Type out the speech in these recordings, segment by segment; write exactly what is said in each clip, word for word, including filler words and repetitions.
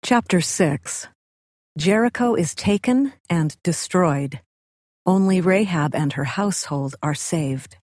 Chapter six. Jericho is taken and destroyed. Only Rahab and her household are saved.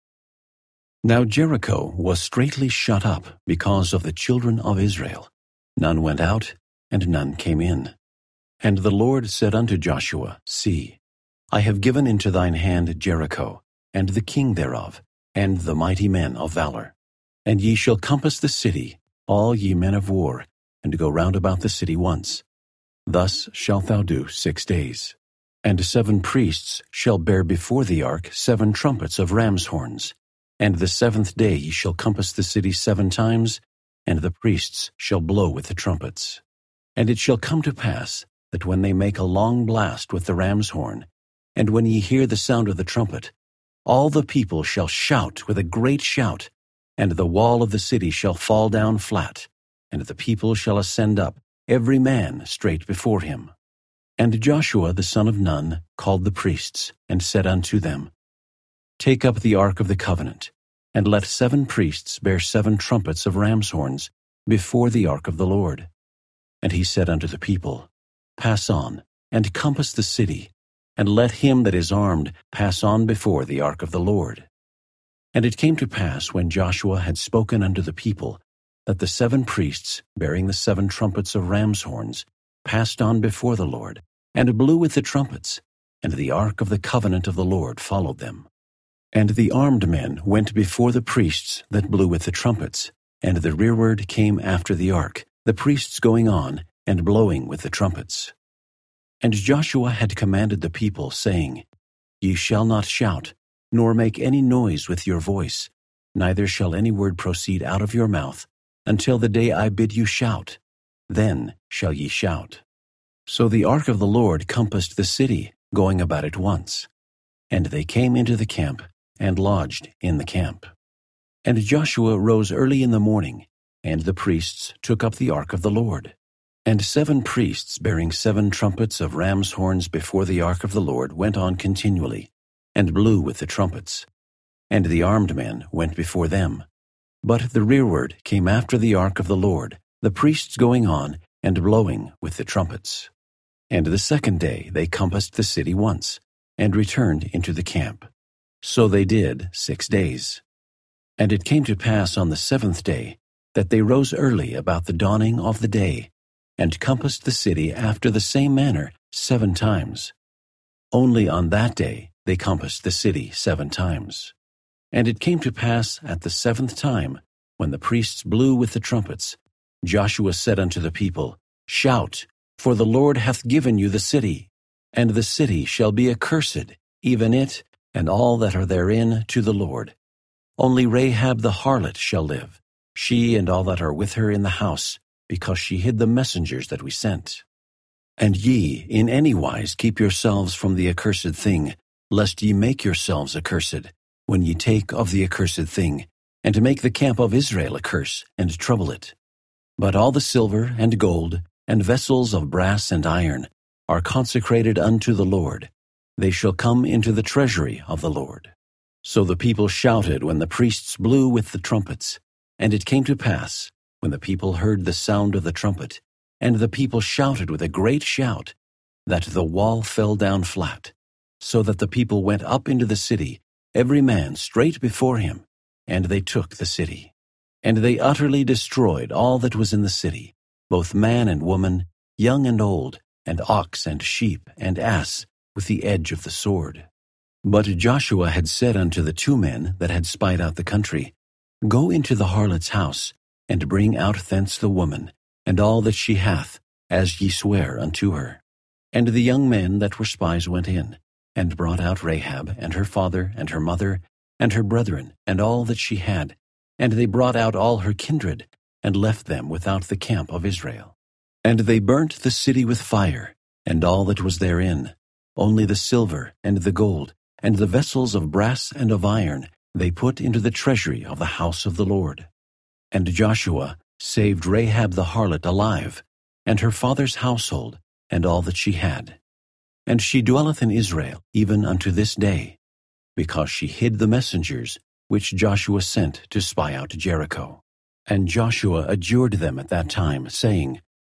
Now Jericho was straitly shut up because of the children of Israel. None went out, and none came in. And the Lord said unto Joshua, See, I have given into thine hand Jericho, and the king thereof, and the mighty men of valor. And ye shall compass the city, all ye men of war, and go round about the city once. Thus shalt thou do six days. And seven priests shall bear before the ark seven trumpets of ram's horns. And the seventh day ye shall compass the city seven times, and the priests shall blow with the trumpets. And it shall come to pass, that when they make a long blast with the ram's horn, and when ye hear the sound of the trumpet, all the people shall shout with a great shout, and the wall of the city shall fall down flat, and the people shall ascend up, every man straight before him. And Joshua the son of Nun called the priests, and said unto them, Take up the ark of the covenant, and let seven priests bear seven trumpets of ram's horns before the ark of the Lord. And he said unto the people, Pass on, and compass the city, and let him that is armed pass on before the ark of the Lord. And it came to pass, when Joshua had spoken unto the people, that the seven priests, bearing the seven trumpets of ram's horns, passed on before the Lord, and blew with the trumpets, and the ark of the covenant of the Lord followed them. And the armed men went before the priests that blew with the trumpets, and the rearward came after the ark, the priests going on, and blowing with the trumpets. And Joshua had commanded the people, saying, Ye shall not shout, nor make any noise with your voice, neither shall any word proceed out of your mouth, until the day I bid you shout. Then shall ye shout. So the ark of the Lord compassed the city, going about it once. And they came into the camp, and lodged in the camp. And Joshua rose early in the morning, and the priests took up the ark of the Lord. And seven priests bearing seven trumpets of ram's horns before the ark of the Lord went on continually, and blew with the trumpets. And the armed men went before them. But the rearward came after the ark of the Lord, the priests going on, and blowing with the trumpets. And the second day they compassed the city once, and returned into the camp. So they did six days. And it came to pass on the seventh day, that they rose early about the dawning of the day, and compassed the city after the same manner seven times. Only on that day they compassed the city seven times. And it came to pass at the seventh time, when the priests blew with the trumpets, Joshua said unto the people, Shout, for the Lord hath given you the city, and the city shall be accursed, even it, and all that are therein, to the Lord. Only Rahab the harlot shall live, she and all that are with her in the house, because she hid the messengers that we sent. And ye in any wise keep yourselves from the accursed thing, lest ye make yourselves accursed, when ye take of the accursed thing, and to make the camp of Israel a curse, and trouble it. But all the silver and gold, and vessels of brass and iron, are consecrated unto the Lord. They shall come into the treasury of the Lord. So the people shouted when the priests blew with the trumpets. And it came to pass, when the people heard the sound of the trumpet, and the people shouted with a great shout, that the wall fell down flat, so that the people went up into the city, every man straight before him, and they took the city. And they utterly destroyed all that was in the city, both man and woman, young and old, and ox and sheep and ass, with the edge of the sword. But Joshua had said unto the two men that had spied out the country, Go into the harlot's house, and bring out thence the woman, and all that she hath, as ye swear unto her. And the young men that were spies went in, and brought out Rahab, and her father, and her mother, and her brethren, and all that she had. And they brought out all her kindred, and left them without the camp of Israel. And they burnt the city with fire, and all that was therein, only the silver and the gold, and the vessels of brass and of iron, they put into the treasury of the house of the Lord. And Joshua saved Rahab the harlot alive, and her father's household, and all that she had. And she dwelleth in Israel even unto this day, because she hid the messengers which Joshua sent to spy out Jericho. And Joshua adjured them at that time, saying,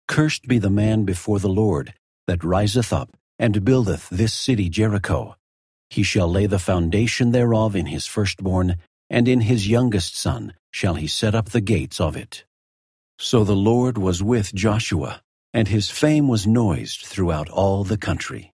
Cursed be the man before the Lord, that riseth up, and buildeth this city Jericho. He shall lay the foundation thereof in his firstborn, and in his youngest son shall he set up the gates of it. So the Lord was with Joshua, and his fame was noised throughout all the country.